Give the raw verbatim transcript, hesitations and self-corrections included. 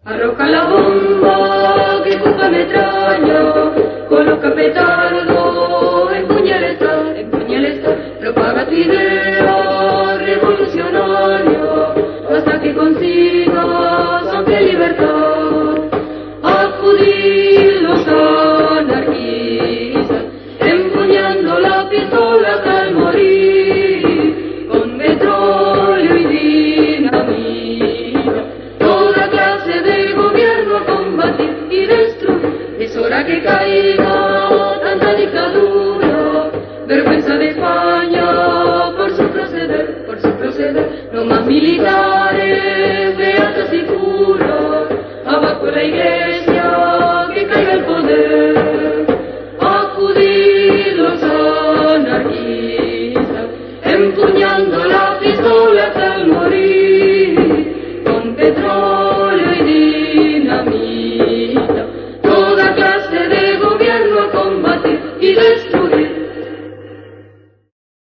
Arroja la bomba que ocupa metralla, coloca petardo, empuña el Estado, empuña el Estado, propaga tu idea revolucionaria hasta que consigas amplia libertad. Acudir los anarquistas, empuñando la pistola hasta el morir, con petróleo y dinamita, toda clase de gobierno a combatir y destruir. Es hora que caiga tanta dictadura, vergüenza de España por su proceder, por su proceder. No más militares, beatas y curas, abajo la iglesia.